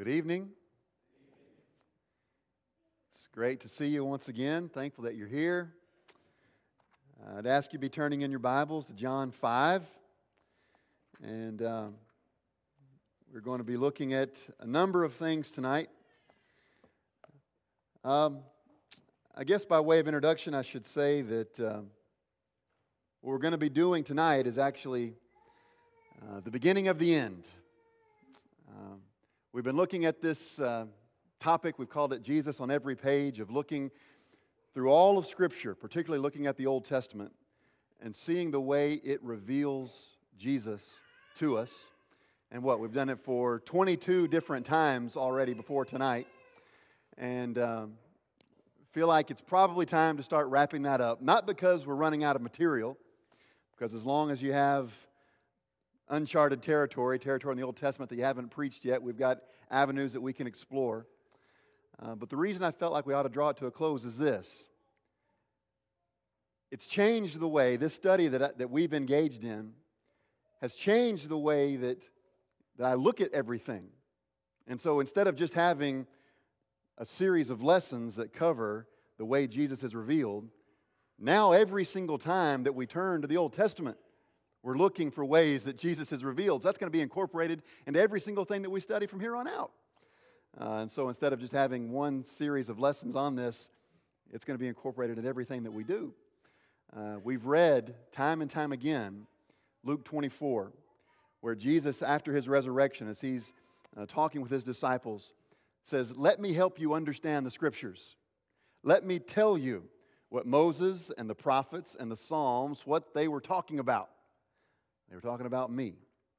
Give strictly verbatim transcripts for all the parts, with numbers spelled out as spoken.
Good evening. It's great to see you once again. Thankful that you're here. Uh, I'd ask you to be turning in your Bibles to John five. And um, we're going to be looking at a number of things tonight. Um, I guess by way of introduction, I should say that um, what we're going to be doing tonight is actually uh, the beginning of the end. Um, we've been looking at this uh, topic, we've called it Jesus on Every Page, of looking through all of Scripture, particularly looking at the Old Testament, and seeing the way it reveals Jesus to us. And what? We've done it for twenty-two different times already before tonight. And um, feel like it's probably time to start wrapping that up. Not because we're running out of material, because as long as you have uncharted territory, territory in the Old Testament that you haven't preached yet, we've got avenues that we can explore. Uh, but the reason I felt like we ought to draw it to a close is this. It's changed the way, this study that, I, that we've engaged in has changed the way that, that I look at everything. And so instead of just having a series of lessons that cover the way Jesus is revealed, now every single time that we turn to the Old Testament, we're looking for ways that Jesus is revealed. So that's going to be incorporated into every single thing that we study from here on out. Uh, and so instead of just having one series of lessons on this, it's going to be incorporated in everything that we do. Uh, we've read time and time again Luke twenty-four, where Jesus, after his resurrection, as he's uh, talking with his disciples, says, "Let me help you understand the Scriptures. Let me tell you what Moses and the prophets and the Psalms, what they were talking about. They were talking about me."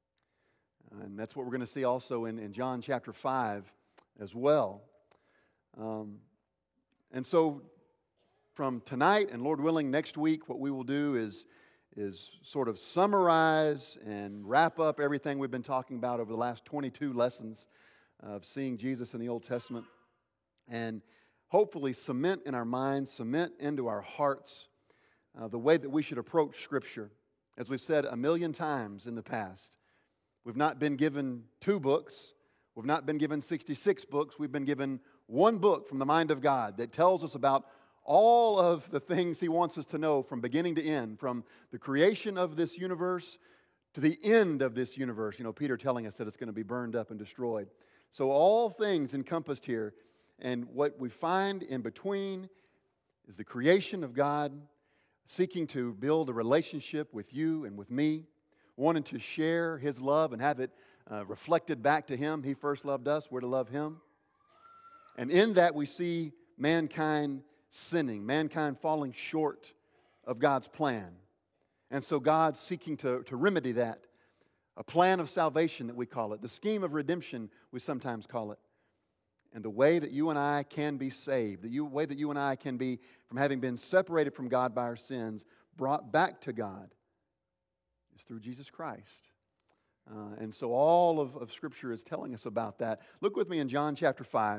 And that's what we're going to see also in, in John chapter five as well. Um, and so from tonight and Lord willing next week, what we will do is, is sort of summarize and wrap up everything we've been talking about over the last twenty-two lessons of seeing Jesus in the Old Testament, and hopefully cement in our minds, cement into our hearts uh, the way that we should approach Scripture. As we've said a million times in the past, we've not been given two books. We've not been given sixty-six books. We've been given one book from the mind of God that tells us about all of the things He wants us to know from beginning to end, from the creation of this universe to the end of this universe. You know, Peter telling us that it's going to be burned up and destroyed. So all things encompassed here. And what we find in between is the creation of God, seeking to build a relationship with you and with me, wanting to share His love and have it uh, reflected back to Him. He first loved us, we're to love Him. And in that we see mankind sinning, mankind falling short of God's plan. And so God's seeking to, to remedy that. A plan of salvation that we call it, the scheme of redemption we sometimes call it. And the way that you and I can be saved, the way that you and I can be, from having been separated from God by our sins, brought back to God, is through Jesus Christ. Uh, and so all of, of Scripture is telling us about that. Look with me in John chapter five,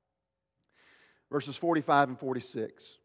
verses forty-five and forty-six.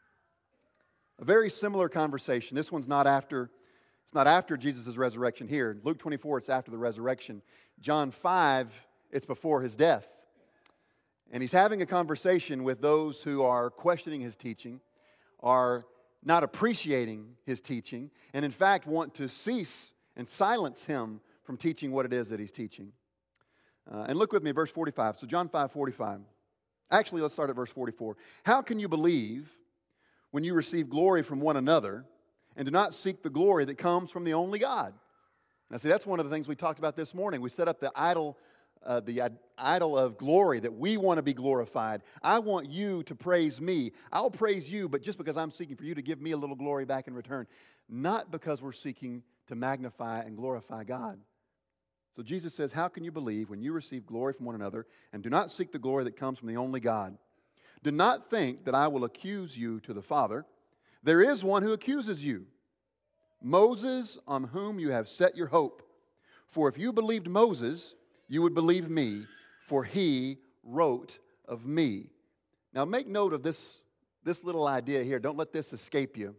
A very similar conversation. This one's not after, it's not after Jesus' resurrection here. Luke twenty-four, it's after the resurrection. John five, it's before His death. And He's having a conversation with those who are questioning His teaching, are not appreciating His teaching, and in fact want to cease and silence Him from teaching what it is that He's teaching. Uh, and look with me at verse forty-five. So John five forty-five. Actually, let's start at verse forty-four. "How can you believe when you receive glory from one another and do not seek the glory that comes from the only God?" Now see, that's one of the things we talked about this morning. We set up the idol Uh, the uh, idol of glory, that we want to be glorified. I want you to praise me. I'll praise you, but just because I'm seeking for you to give me a little glory back in return. Not because we're seeking to magnify and glorify God. So Jesus says, "How can you believe when you receive glory from one another and do not seek the glory that comes from the only God? Do not think that I will accuse you to the Father. There is one who accuses you, Moses, on whom you have set your hope. For if you believed Moses, you would believe me, for he wrote of me." Now make note of this, this little idea here. Don't let this escape you.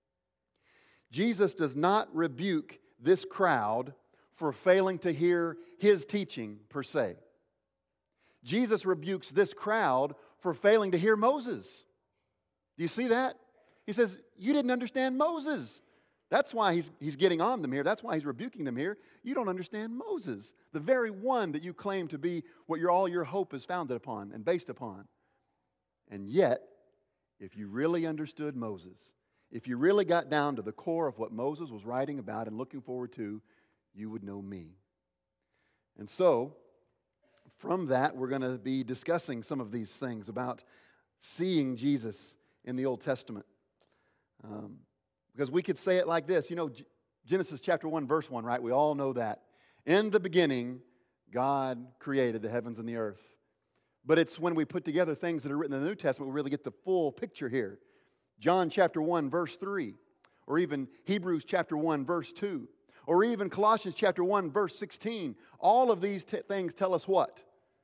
Jesus does not rebuke this crowd for failing to hear His teaching per se. Jesus rebukes this crowd for failing to hear Moses. Do you see that? He says, you didn't understand Moses. That's why he's, he's getting on them here. That's why he's rebuking them here. You don't understand Moses, the very one that you claim to be what your, all your hope is founded upon and based upon. And yet, if you really understood Moses, if you really got down to the core of what Moses was writing about and looking forward to, you would know me. And so, from that, we're going to be discussing some of these things about seeing Jesus in the Old Testament. Um, because we could say it like this, you know, G- Genesis chapter one, verse one, right? We all know that. In the beginning, God created the heavens and the earth. But it's when we put together things that are written in the New Testament, we really get the full picture here. John chapter one, verse three, or even Hebrews chapter one, verse two, or even Colossians chapter one, verse sixteen. All of these t- things tell us what?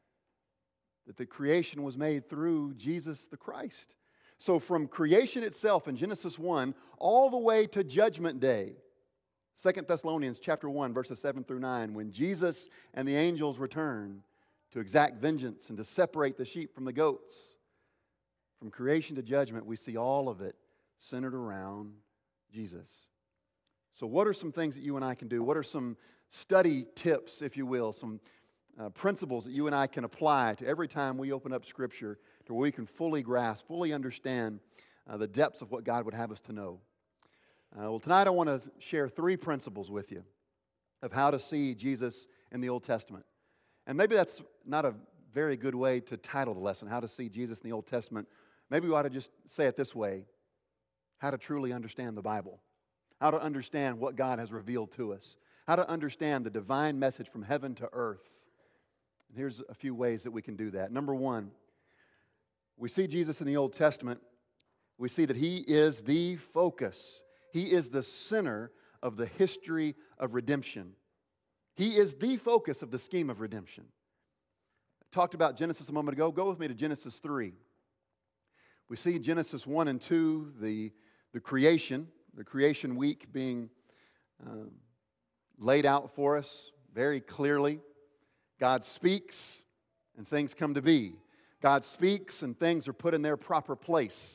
That the creation was made through Jesus the Christ. So from creation itself in Genesis one, all the way to Judgment Day, Second Thessalonians chapter one, verses seven through nine, when Jesus and the angels return to exact vengeance and to separate the sheep from the goats. From creation to judgment, we see all of it centered around Jesus. So what are some things that you and I can do? What are some study tips, if you will, some uh, principles that you and I can apply to every time we open up Scripture to where we can fully grasp, fully understand uh, the depths of what God would have us to know? Uh, well, tonight I want to share three principles with you of how to see Jesus in the Old Testament. And maybe that's not a very good way to title the lesson, how to see Jesus in the Old Testament. Maybe we ought to just say it this way: how to truly understand the Bible, how to understand what God has revealed to us, how to understand the divine message from heaven to earth. And here's a few ways that we can do that. Number one, we see Jesus in the Old Testament. We see that He is the focus. He is the center of the history of redemption. He is the focus of the scheme of redemption. I talked about Genesis a moment ago. Go with me to Genesis three. We see Genesis one and two, the, the creation, the creation week being um, laid out for us very clearly. God speaks and things come to be. God speaks and things are put in their proper place.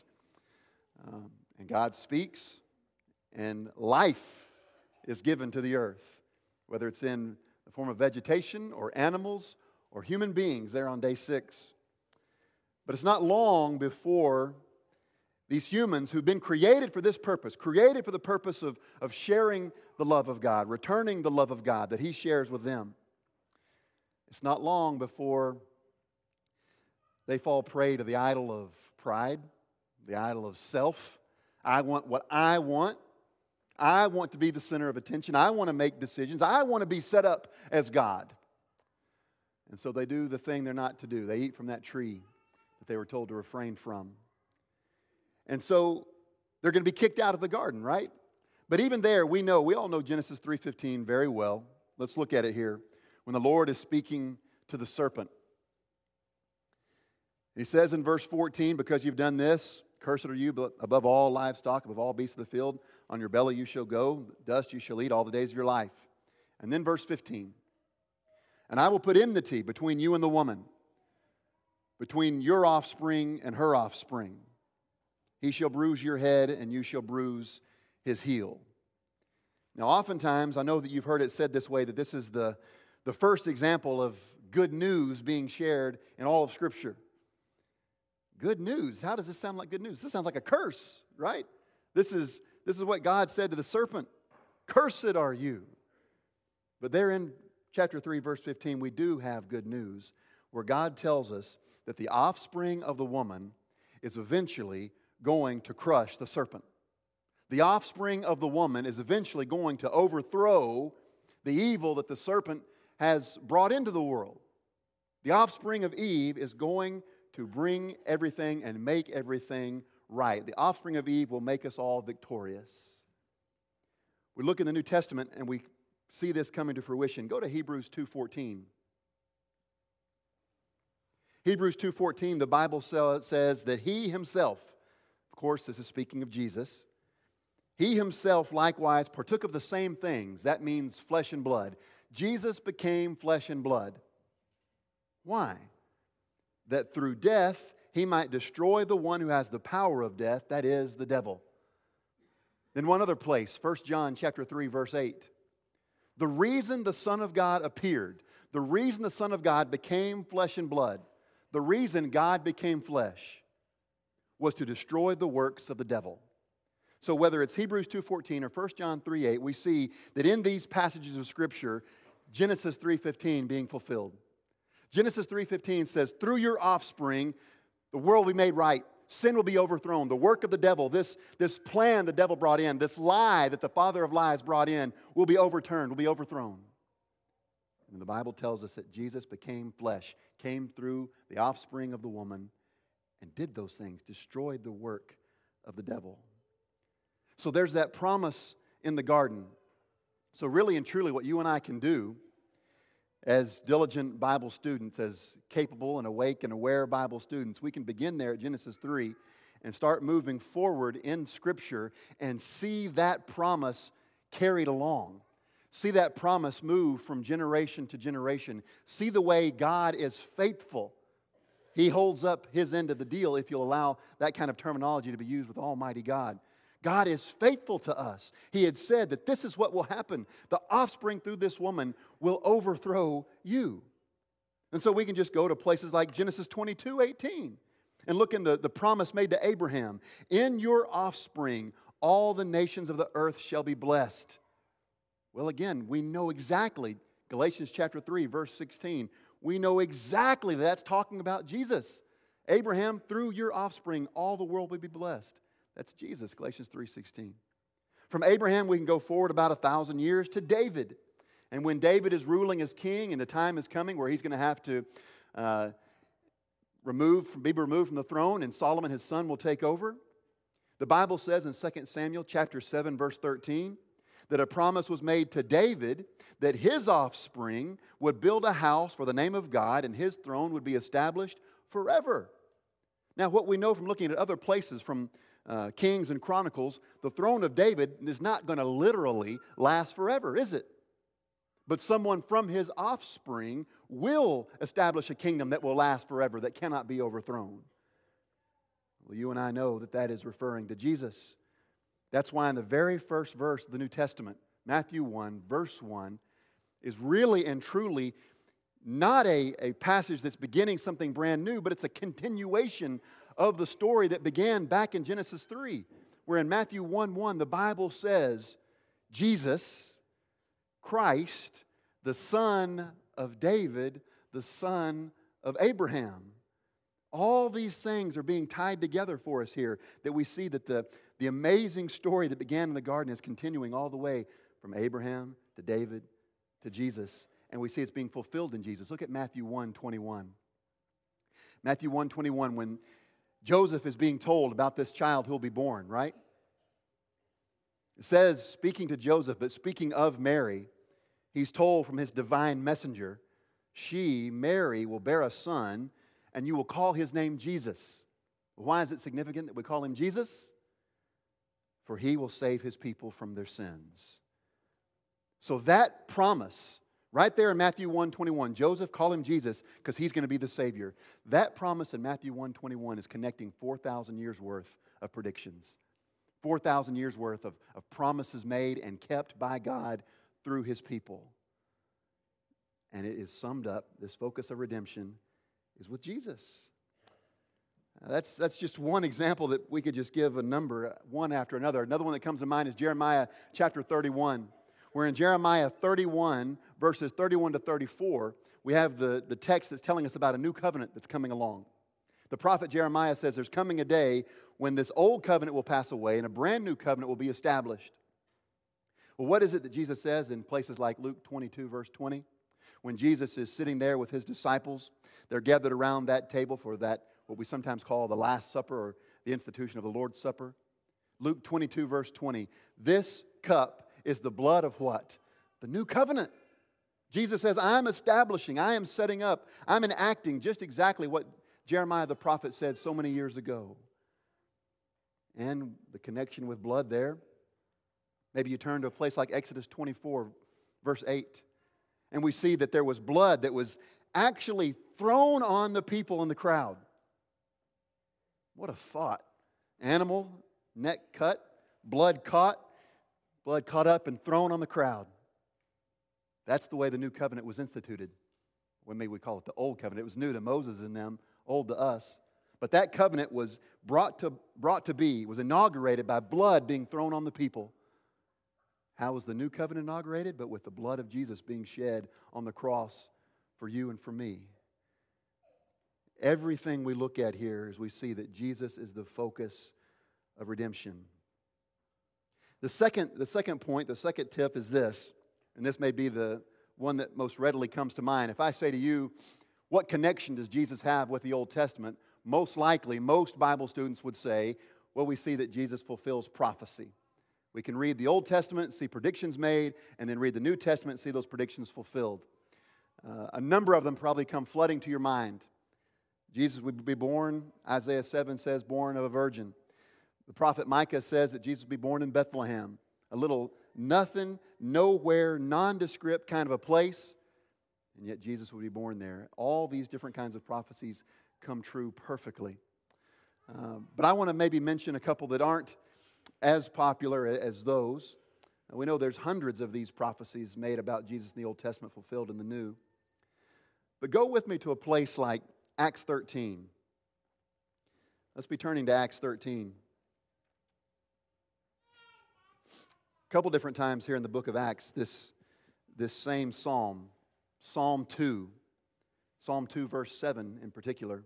Um, and God speaks and life is given to the earth, whether it's in the form of vegetation or animals or human beings there on day six. But it's not long before these humans who've been created for this purpose, created for the purpose of, of sharing the love of God, returning the love of God that He shares with them. It's not long before they fall prey to the idol of pride, the idol of self. I want what I want. I want to be the center of attention. I want to make decisions. I want to be set up as God. And so they do the thing they're not to do. They eat from that tree that they were told to refrain from. And so they're going to be kicked out of the garden, right? But even there, we know, we all know Genesis three fifteen very well. Let's look at it here. When the Lord is speaking to the serpent. He says in verse fourteen, because you've done this, cursed are you above all livestock, above all beasts of the field. On your belly you shall go, dust you shall eat all the days of your life. And then verse fifteen. And I will put enmity between you and the woman, between your offspring and her offspring. He shall bruise your head, and you shall bruise his heel. Now, oftentimes, I know that you've heard it said this way, that this is the, the first example of good news being shared in all of Scripture. Good news. How does this sound like good news? This sounds like a curse, right? This is, this is what God said to the serpent. Cursed are you. But there in chapter three, verse fifteen, we do have good news where God tells us that the offspring of the woman is eventually going to crush the serpent. The offspring of the woman is eventually going to overthrow the evil that the serpent has brought into the world. The offspring of Eve is going to bring everything and make everything right. The offspring of Eve will make us all victorious. We look in the New Testament and we see this coming to fruition. Go to Hebrews two fourteen. Hebrews two fourteen, the Bible says that He Himself, of course this is speaking of Jesus, He Himself likewise partook of the same things. That means flesh and blood. Jesus became flesh and blood. Why? that through death he might destroy the one who has the power of death, that is, the devil. Then one other place, First John chapter three, verse eight. The reason the Son of God appeared, the reason the Son of God became flesh and blood, the reason God became flesh was to destroy the works of the devil. So whether it's Hebrews two fourteen or First John three eight, we see that in these passages of Scripture, Genesis three fifteen being fulfilled. Genesis three fifteen says, through your offspring, the world will be made right. Sin will be overthrown. The work of the devil, this, this plan the devil brought in, this lie that the father of lies brought in, will be overturned, will be overthrown. And the Bible tells us that Jesus became flesh, came through the offspring of the woman, and did those things, destroyed the work of the devil. So there's that promise in the garden. So really and truly what you and I can do as diligent Bible students, as capable and awake and aware Bible students, we can begin there at Genesis three and start moving forward in Scripture and see that promise carried along. See that promise move from generation to generation. See the way God is faithful. He holds up His end of the deal, if you'll allow that kind of terminology to be used with Almighty God. God is faithful to us. He had said that this is what will happen. The offspring through this woman will overthrow you. And so we can just go to places like Genesis twenty-two eighteen and look in the, the promise made to Abraham. In your offspring, all the nations of the earth shall be blessed. Well, again, we know exactly, Galatians chapter three, verse sixteen, we know exactly that that's talking about Jesus. Abraham, through your offspring, all the world will be blessed. That's Jesus, Galatians three sixteen. From Abraham, we can go forward about a thousand years to David. And when David is ruling as king, and the time is coming where he's going to have to uh, remove, be removed from the throne, and Solomon, his son, will take over. The Bible says in Second Samuel chapter seven, verse thirteen, that a promise was made to David that his offspring would build a house for the name of God, and his throne would be established forever. Now, what we know from looking at other places, from uh, Kings and Chronicles, the throne of David is not going to literally last forever, is it? But someone from his offspring will establish a kingdom that will last forever, that cannot be overthrown. Well, you and I know that that is referring to Jesus. That's why in the very first verse of the New Testament, Matthew one, verse one, is really and truly not a, a passage that's beginning something brand new, but it's a continuation of the story that began back in Genesis three, where in Matthew one one, the Bible says, Jesus, Christ, the son of David, the son of Abraham. All these things are being tied together for us here, that we see that the, the amazing story that began in the garden is continuing all the way from Abraham to David to Jesus. And we see it's being fulfilled in Jesus. Look at Matthew one twenty-one. Matthew one twenty-one, when Joseph is being told about this child who will be born, right? It says, speaking to Joseph, but speaking of Mary, he's told from his divine messenger, she, Mary, will bear a son, and you will call his name Jesus. Why is it significant that we call him Jesus? For he will save his people from their sins. So that promise, right there in Matthew one twenty-one, Joseph, call him Jesus because he's going to be the Savior. That promise in Matthew one twenty-one is connecting four thousand years worth of predictions. four thousand years worth of, of promises made and kept by God through His people. And it is summed up, this focus of redemption is with Jesus. Now that's, that's just one example that we could just give a number, one after another. Another one that comes to mind is Jeremiah chapter thirty-one. Where in Jeremiah thirty-one, verses thirty-one to thirty-four, we have the, the text that's telling us about a new covenant that's coming along. The prophet Jeremiah says there's coming a day when this old covenant will pass away and a brand new covenant will be established. Well, what is it that Jesus says in places like Luke twenty-two, verse twenty? When Jesus is sitting there with His disciples, they're gathered around that table for that, what we sometimes call the Last Supper or the institution of the Lord's Supper. Luke twenty-two, verse twenty, this cup is the blood of what? The new covenant. Jesus says, I'm establishing, I am setting up, I'm enacting just exactly what Jeremiah the prophet said so many years ago. And the connection with blood there, maybe you turn to a place like Exodus twenty-four, verse eight, and we see that there was blood that was actually thrown on the people in the crowd. What a thought. Animal, neck cut, blood caught, blood caught up and thrown on the crowd. That's the way the new covenant was instituted. Well, maybe we call it the old covenant. It was new to Moses and them, old to us. But that covenant was brought to, brought to be, was inaugurated by blood being thrown on the people. How was the new covenant inaugurated? But with the blood of Jesus being shed on the cross for you and for me. Everything we look at here is we see that Jesus is the focus of redemption. The second, the second point, the second tip is this, and this may be the one that most readily comes to mind. If I say to you, what connection does Jesus have with the Old Testament? Most likely, most Bible students would say, well, we see that Jesus fulfills prophecy. We can read the Old Testament, see predictions made, and then read the New Testament and see those predictions fulfilled. Uh, a number of them probably come flooding to your mind. Jesus would be born, Isaiah seven says, born of a virgin. The prophet Micah says that Jesus would be born in Bethlehem, a little nothing, nowhere, nondescript kind of a place, and yet Jesus would be born there. All these different kinds of prophecies come true perfectly. Um, but I want to maybe mention a couple that aren't as popular as those. We know there's hundreds of these prophecies made about Jesus in the Old Testament fulfilled in the New. But go with me to a place like Acts thirteen. Let's be turning to Acts thirteen. A couple different times here in the book of Acts, this, this same psalm, Psalm two, Psalm two verse seven in particular.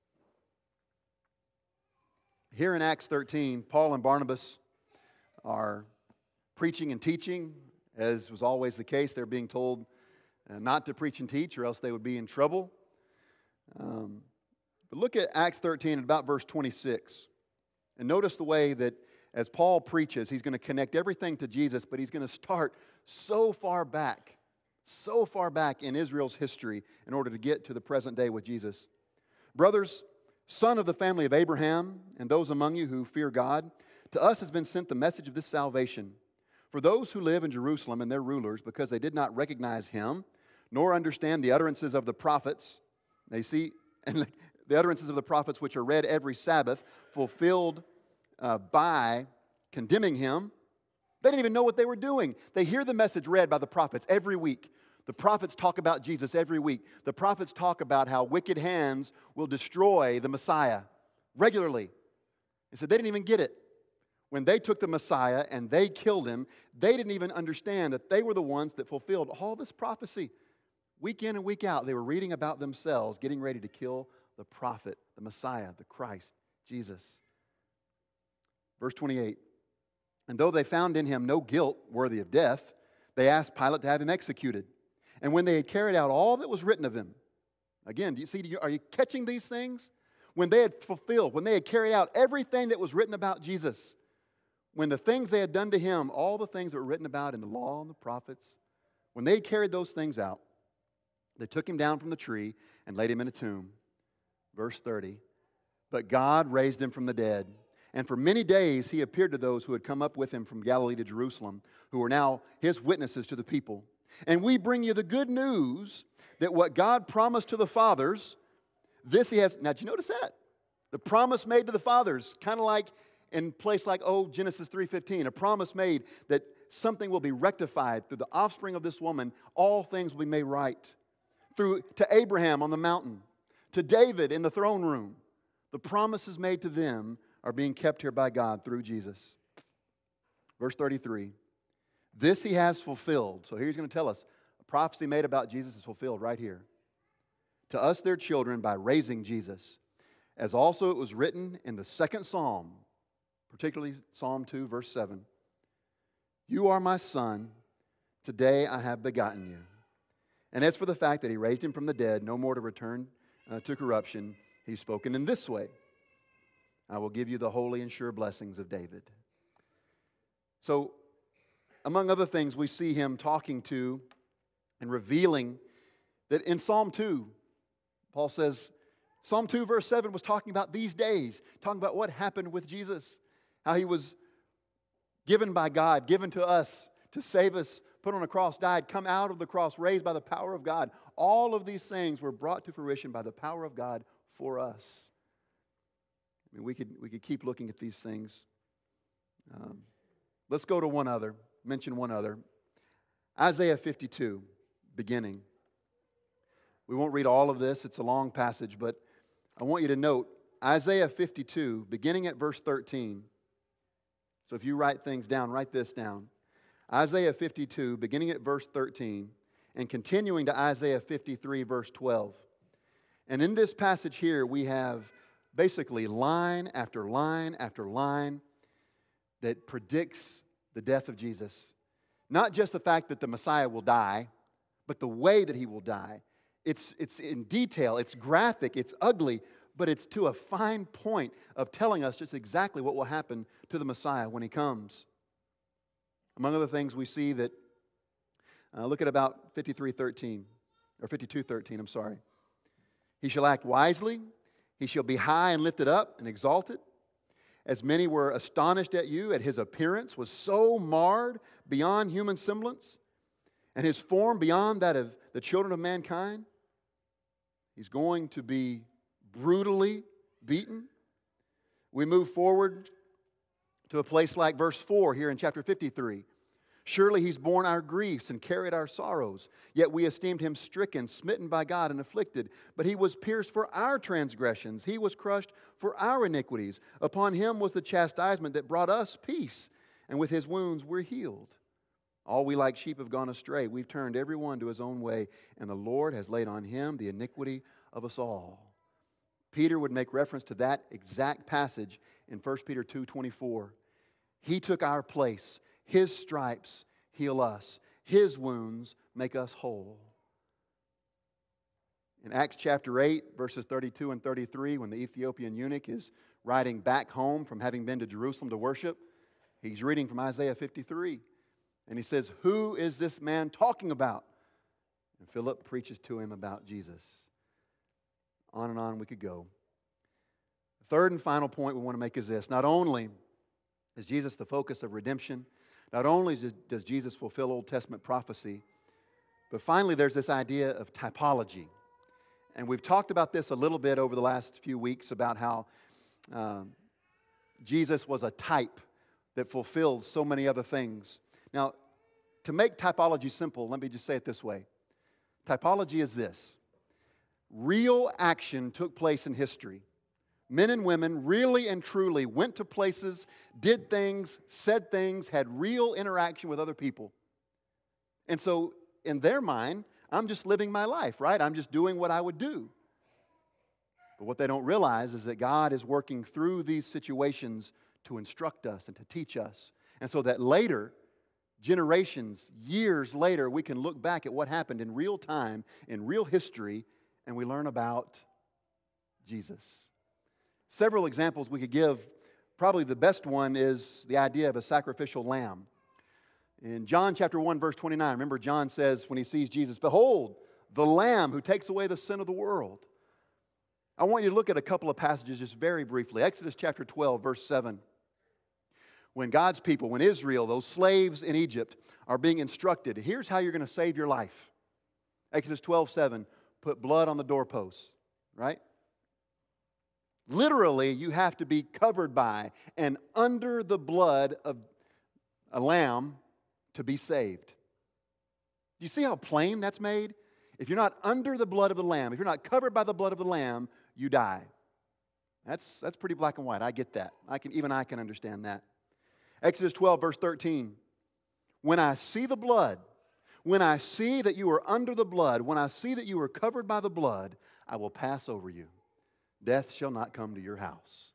Here in Acts thirteen, Paul and Barnabas are preaching and teaching, as was always the case. They're being told uh, not to preach and teach, or else they would be in trouble. Um, but look at Acts thirteen and about verse twenty-six. And notice the way that as Paul preaches, he's going to connect everything to Jesus, but he's going to start so far back, so far back in Israel's history in order to get to the present day with Jesus. Brothers, son of the family of Abraham, and those among you who fear God, to us has been sent the message of this salvation. For those who live in Jerusalem and their rulers, because they did not recognize him, nor understand the utterances of the prophets, they see, and the utterances of the prophets which are read every Sabbath, fulfilled uh, by condemning him. They didn't even know what they were doing. They hear the message read by the prophets every week. The prophets talk about Jesus every week. The prophets talk about how wicked hands will destroy the Messiah regularly. They said they didn't even get it. When they took the Messiah and they killed him, they didn't even understand that they were the ones that fulfilled all this prophecy. Week in and week out, they were reading about themselves, getting ready to kill the prophet, the Messiah, the Christ, Jesus. Verse twenty-eight, and though they found in him no guilt worthy of death, they asked Pilate to have him executed. And when they had carried out all that was written of him, again, do you see, are you catching these things? When they had fulfilled, when they had carried out everything that was written about Jesus, when the things they had done to him, all the things that were written about in the law and the prophets, when they had carried those things out, they took him down from the tree and laid him in a tomb. Verse thirty, but God raised him from the dead. And for many days he appeared to those who had come up with him from Galilee to Jerusalem, who were now his witnesses to the people. And we bring you the good news that what God promised to the fathers, this he has. Now, did you notice that? The promise made to the fathers, kind of like in place like, oh, Genesis three fifteen, a promise made that something will be rectified through the offspring of this woman. All things will be made right. Through to Abraham on the mountain, to David in the throne room. The promises made to them are being kept here by God through Jesus. Verse thirty-three, this he has fulfilled. So here he's going to tell us, a prophecy made about Jesus is fulfilled right here. To us their children by raising Jesus, as also it was written in the second psalm, particularly Psalm two, verse seven. You are my son, today I have begotten you. And as for the fact that he raised him from the dead, no more to return uh, to corruption, he's spoken in this way. I will give you the holy and sure blessings of David. So, among other things, we see him talking to and revealing that in Psalm two, Paul says, Psalm two verse seven was talking about these days, talking about what happened with Jesus, how he was given by God, given to us to save us put on a cross, died, come out of the cross, raised by the power of God. All of these things were brought to fruition by the power of God for us. I mean, we could, we could keep looking at these things. Um, let's go to one other, mention one other. Isaiah fifty-two, beginning. We won't read all of this. It's a long passage, but I want you to note Isaiah fifty-two, beginning at verse thirteen. So if you write things down, write this down. Isaiah fifty-two, beginning at verse thirteen, and continuing to Isaiah fifty-three, verse twelve. And in this passage here, we have basically line after line after line that predicts the death of Jesus. Not just the fact that the Messiah will die, but the way that he will die. It's, it's in detail, it's graphic, it's ugly, but it's to a fine point of telling us just exactly what will happen to the Messiah when he comes. Among other things, we see that, uh, look at about fifty-three thirteen, or fifty-two thirteen, I'm sorry. He shall act wisely, he shall be high and lifted up and exalted. As many were astonished at you, at his appearance was so marred beyond human semblance, and his form beyond that of the children of mankind. He's going to be brutally beaten. We move forward to a place like verse four here in chapter fifty-three. Surely he's borne our griefs and carried our sorrows, yet we esteemed him stricken, smitten by God, and afflicted. But he was pierced for our transgressions, he was crushed for our iniquities. Upon him was the chastisement that brought us peace, and with his wounds we're healed. All we like sheep have gone astray. We've turned every one to his own way, and the Lord has laid on him the iniquity of us all. Peter would make reference to that exact passage in First Peter two twenty-four. He took our place. His stripes heal us. His wounds make us whole. In Acts chapter eight, verses thirty-two and thirty-three, when the Ethiopian eunuch is riding back home from having been to Jerusalem to worship, he's reading from Isaiah fifty-three. And he says, "Who is this man talking about?" And Philip preaches to him about Jesus. On and on we could go. The third and final point we want to make is this. Not only is Jesus the focus of redemption, not only does Jesus fulfill Old Testament prophecy, but finally there's this idea of typology. And we've talked about this a little bit over the last few weeks about how um, Jesus was a type that fulfilled so many other things. Now, to make typology simple, let me just say it this way. Typology is this. Real action took place in history. Men and women really and truly went to places, did things, said things, had real interaction with other people. And so, in their mind, I'm just living my life, right? I'm just doing what I would do. But what they don't realize is that God is working through these situations to instruct us and to teach us. And so that later, generations, years later, we can look back at what happened in real time, in real history, and we learn about Jesus. Several examples we could give. Probably the best one is the idea of a sacrificial lamb. In John chapter one, verse twenty-nine, remember John says when he sees Jesus, "Behold, the Lamb who takes away the sin of the world." I want you to look at a couple of passages just very briefly. Exodus chapter twelve, verse seven. When God's people, when Israel, those slaves in Egypt, are being instructed, here's how you're going to save your life. Exodus twelve, seven, put blood on the doorposts, right? Literally, you have to be covered by and under the blood of a lamb to be saved. Do you see how plain that's made? If you're not under the blood of the lamb, if you're not covered by the blood of the lamb, you die. That's, that's pretty black and white. I get that. I can, even I can understand that. Exodus twelve, verse thirteen. When I see the blood, when I see that you are under the blood, when I see that you are covered by the blood, I will pass over you. Death shall not come to your house.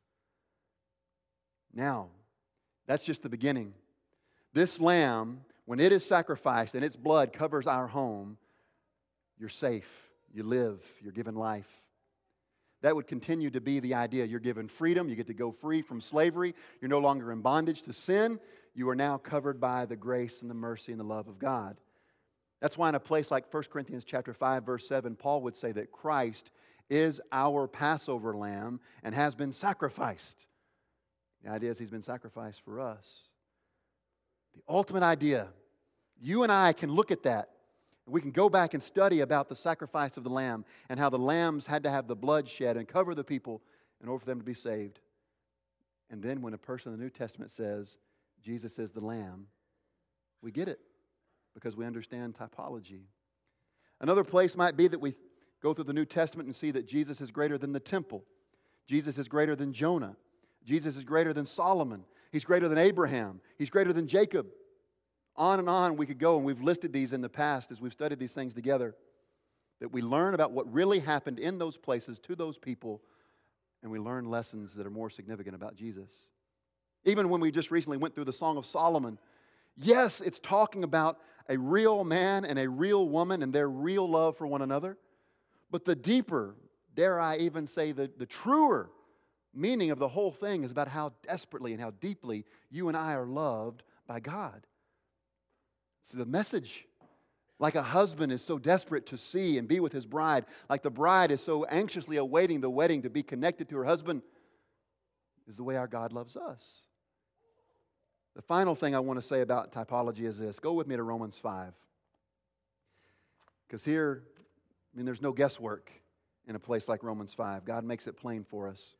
Now, that's just the beginning. This lamb, when it is sacrificed and its blood covers our home, you're safe, you live, you're given life. That would continue to be the idea. You're given freedom, you get to go free from slavery, you're no longer in bondage to sin, you are now covered by the grace and the mercy and the love of God. That's why in a place like First Corinthians chapter five, verse seven, Paul would say that Christ is our Passover lamb and has been sacrificed. The idea is he's been sacrificed for us. The ultimate idea You and I can look at that. We can go back and study about the sacrifice of the lamb and how the lambs had to have the blood shed and cover the people in order for them to be saved. And then when a person in the New Testament says, Jesus is the lamb, we get it because we understand typology. Another place might be that we go through the New Testament and see that Jesus is greater than the temple. Jesus is greater than Jonah. Jesus is greater than Solomon. He's greater than Abraham. He's greater than Jacob. On and on we could go, and we've listed these in the past as we've studied these things together, that we learn about what really happened in those places to those people, and we learn lessons that are more significant about Jesus. Even when we just recently went through the Song of Solomon, yes, it's talking about a real man and a real woman and their real love for one another, but the deeper, dare I even say the, the truer meaning of the whole thing is about how desperately and how deeply you and I are loved by God. It's the message. Like a husband is so desperate to see and be with his bride, like the bride is so anxiously awaiting the wedding to be connected to her husband, is the way our God loves us. The final thing I want to say about typology is this. Go with me to Romans five. Because here, I mean, there's no guesswork in a place like Romans five. God makes it plain for us.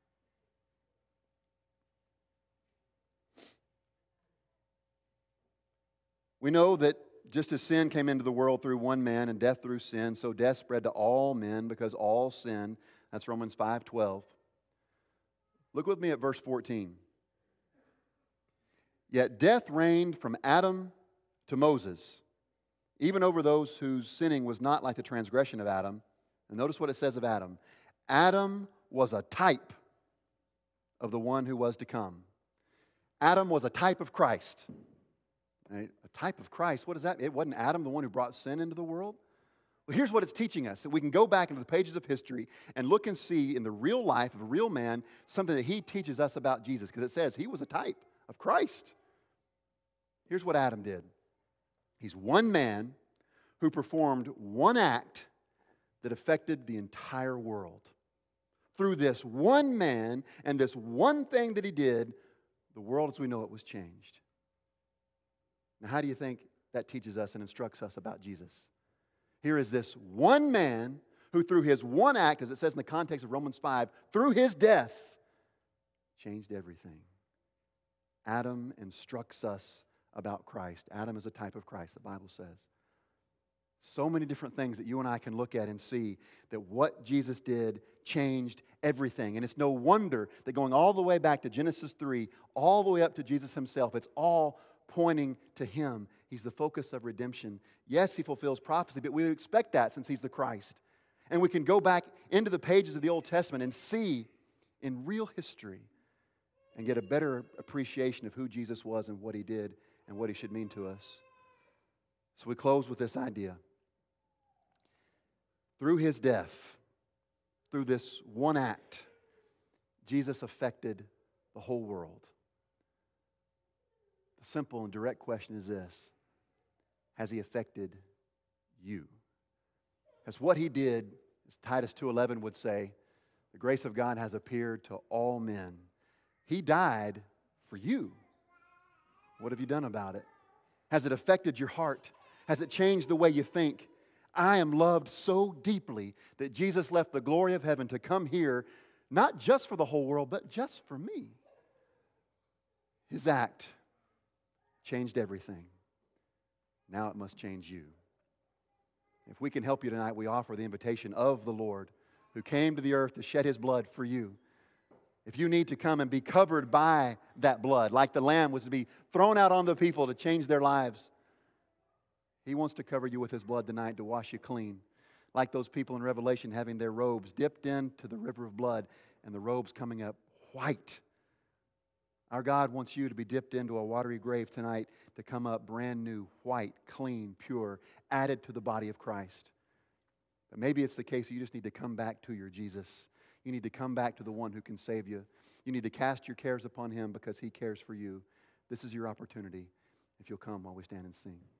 We know that just as sin came into the world through one man and death through sin, so death spread to all men because all sinned. That's Romans five twelve. Look with me at verse fourteen. Yet death reigned from Adam to Moses, even over those whose sinning was not like the transgression of Adam. And notice what it says of Adam. Adam was a type of the one who was to come. Adam was a type of Christ. A type of Christ, what does that mean? It wasn't Adam the one who brought sin into the world? Well, here's what it's teaching us, that we can go back into the pages of history and look and see in the real life of a real man something that he teaches us about Jesus, because it says he was a type of Christ. Here's what Adam did. He's one man who performed one act that affected the entire world. Through this one man and this one thing that he did, the world as we know it was changed. Now, how do you think that teaches us and instructs us about Jesus? Here is this one man who through his one act, as it says in the context of Romans five, through his death, changed everything. Adam instructs us about Christ. Adam is a type of Christ, the Bible says. So many different things that you and I can look at and see that what Jesus did changed everything. And it's no wonder that going all the way back to Genesis three, all the way up to Jesus himself, it's all pointing to him. He's the focus of redemption. Yes, he fulfills prophecy, but we would expect that since he's the Christ. And we can go back into the pages of the Old Testament and see in real history and get a better appreciation of who Jesus was and what he did and what he should mean to us. So we close with this idea. Through his death, through this one act, Jesus affected the whole world. The simple and direct question is this: has he affected you? Has what he did, as Titus two eleven would say, the grace of God has appeared to all men. He died for you. What have you done about it? Has it affected your heart? Has it changed the way you think? I am loved so deeply that Jesus left the glory of heaven to come here, not just for the whole world, but just for me. His act changed everything. Now it must change you. If we can help you tonight, we offer the invitation of the Lord who came to the earth to shed his blood for you. If you need to come and be covered by that blood, like the lamb was to be thrown out on the people to change their lives, he wants to cover you with his blood tonight to wash you clean. Like those people in Revelation having their robes dipped into the river of blood and the robes coming up white. Our God wants you to be dipped into a watery grave tonight to come up brand new, white, clean, pure, added to the body of Christ. But maybe it's the case that you just need to come back to your Jesus. You need to come back to the one who can save you. You need to cast your cares upon him because he cares for you. This is your opportunity if you'll come while we stand and sing.